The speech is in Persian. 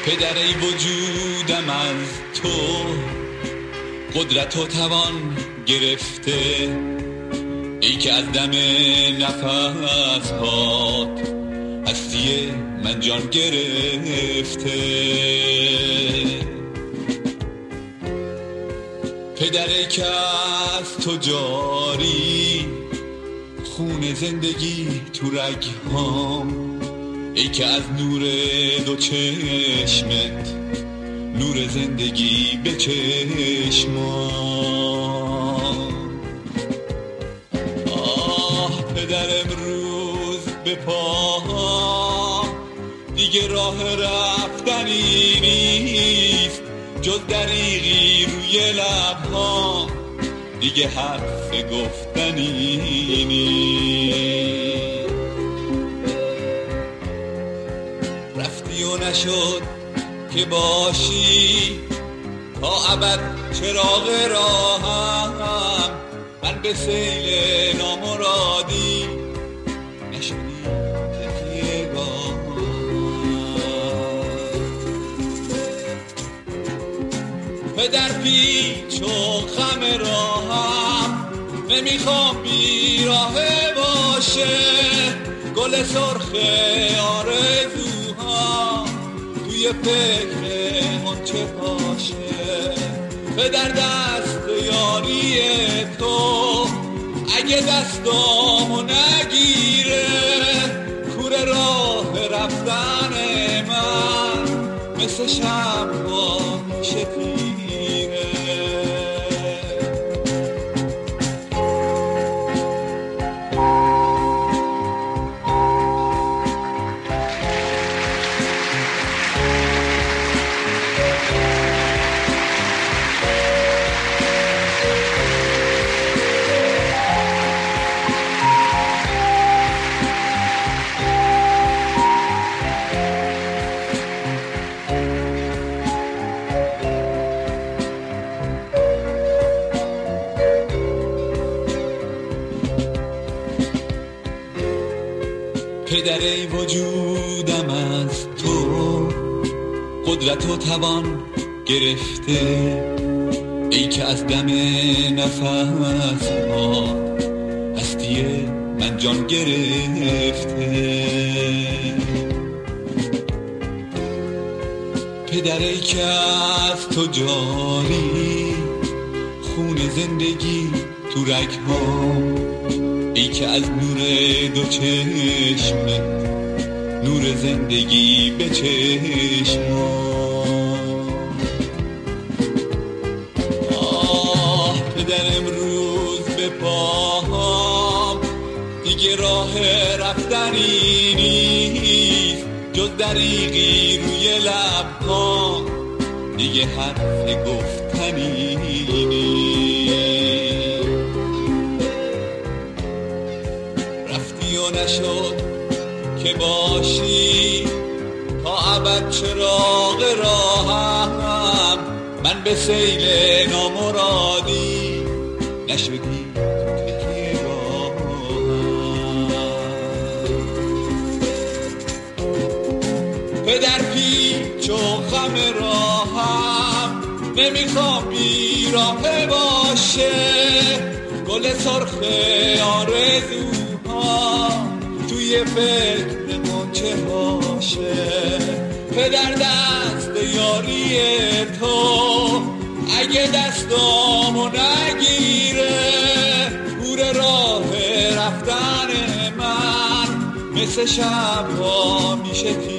پدر ای وجودم از تو قدرت و توان گرفته، ای که از دم نفس هات هستی من جان گرفته. پدر ای که از تو جاری خون زندگی تو رگهام، ای که از نور دو چشمت نور زندگی به چشمام. آه پدر امروز به پاهام دیگه راه رفتنی نیست، جز دریغی روی لبهام دیگه حرف گفتنی نیست. رفتی و نشد که باشی تا ابد چراغ راهم، من به سیل نامرادی نشدی تکیه گاهم. پدر پیچ و خم راهم نمیخوام بیراهه باشه، گل سرخ آرزوها توی فکر منچه باشه. پدر دست یاری تو اگه دستامو نگیره، کوره راه رفتن من مثل شب‌ها میشه تیره. پدر ای وجودم از تو قدرت و توان گرفته، ای که از دم نفس ها هستی من جان گرفته. پدر ای که از تو جاری خون زندگی تو رگ‌هام، ای که از نور دو چشمت نور زندگی به چشمام. آه پدر امروز به پاهام دیگه راه رفتنی نیست، جز دریغی روی لبهام دیگه حرف گفتنی نیست. نشد که باشی تا ابد چراغ راهم، من به سیل نامرادی نشدی تکیه گاهم. پدر پیچ و خم راهم نمیخوام بیراهه باشه، گل سرخ آرزوها توی فکر منچه باشه. پدر دست یاری تو اگه دستامو نگیره، کوره راه رفتن من مثل شب‌ها میشه